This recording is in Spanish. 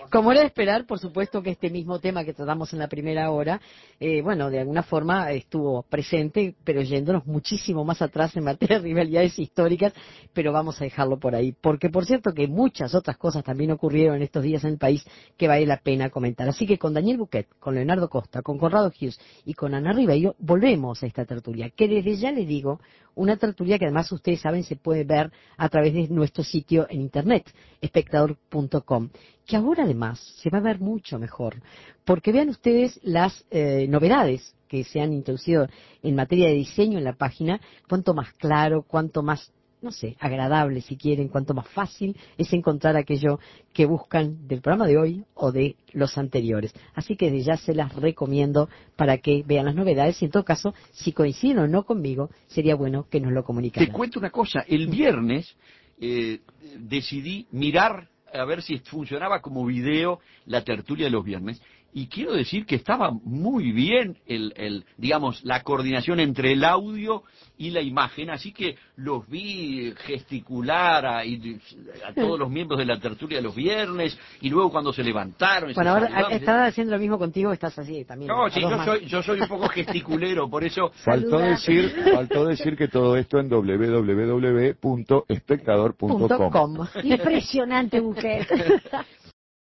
Como era de esperar, por supuesto que este mismo tema que tratamos en la primera hora, bueno, de alguna forma estuvo presente, pero yéndonos muchísimo más atrás en materia de rivalidades históricas, pero vamos a dejarlo por ahí. Porque, por cierto, que muchas otras cosas también ocurrieron en estos días en el país que vale la pena comentar. Así que con Daniel Buquet, con Leonardo Costa, con Conrado Hughes y con Ana Ribeiro, volvemos a esta tertulia, que desde ya les digo, una tertulia que además ustedes saben se puede ver a través de nuestro sitio en internet, espectador.com, que ahora además se va a ver mucho mejor, porque vean ustedes las novedades que se han introducido en materia de diseño en la página, cuanto más claro, cuanto más, no sé, agradable si quieren, cuanto más fácil es encontrar aquello que buscan del programa de hoy o de los anteriores. Así que desde ya se las recomiendo para que vean las novedades y en todo caso, si coinciden o no conmigo, sería bueno que nos lo comunicaran. Te cuento una cosa, el viernes decidí mirar a ver si funcionaba como video la tertulia de los viernes y quiero decir que estaba muy bien digamos, la coordinación entre el audio y la imagen, así que los vi gesticular a todos los miembros de la tertulia de los viernes y luego cuando se levantaron y se Bueno, ahora saludaban. estás haciendo lo mismo contigo, estás así también. No, sí, yo soy un poco gesticulero, por eso... Faltó decir que todo esto en www.espectador.com. Impresionante, Buquet.